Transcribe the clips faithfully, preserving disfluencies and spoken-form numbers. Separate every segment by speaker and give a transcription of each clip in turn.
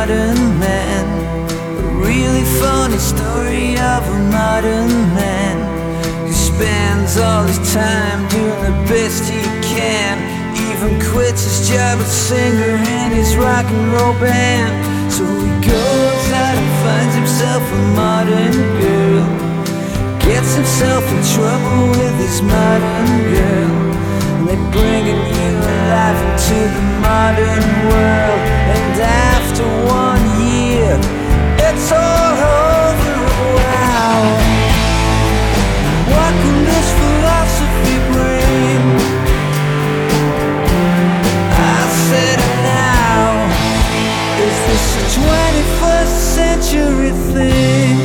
Speaker 1: modern man. A really funny story of a modern man who spends all his time doing the best he can. Even quits his job as singer in his rock and roll band. So he goes out and finds himself a modern girl, gets himself in trouble with his modern girl, and they bring a new life into the modern world. And after one year, it's all over. Wow, what can this philosophy bring? I said now, is this a twenty-first century thing?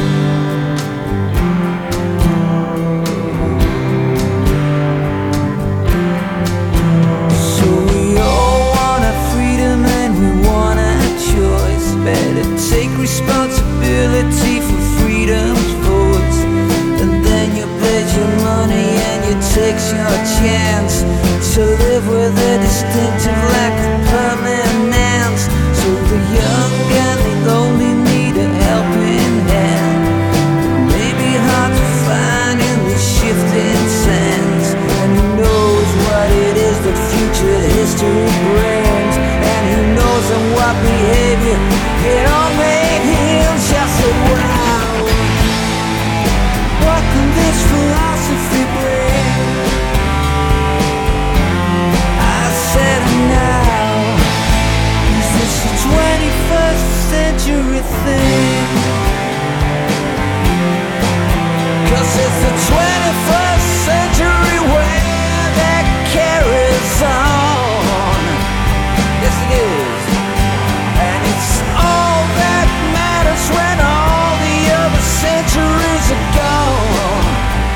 Speaker 1: Take responsibility for freedom's voice, and then you pledge your money and you take your chance to live with a distinctive lack of permanence. So the young and the lonely need a helping hand. It may be hard to find in these shifting sands, and who knows what it is that future history brings, and who knows in what behavior it all made him. Just said, wow, what can this philosophy bring? I said now, is this a twenty-first century thing? 'Cause it's the twenty-first century where that carries on. Yes it is. And it's all that matters when all the other centuries are gone.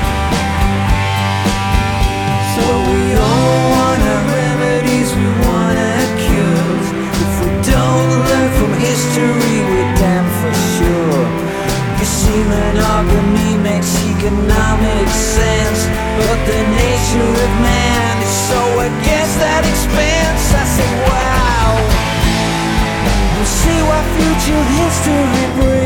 Speaker 1: So we all want our remedies, we want our cures. If we don't learn from history, we're damn for sure. You see, monogamy makes economic sense, but the nature of man is so against that expense. I said, wow, we'll see what future history brings.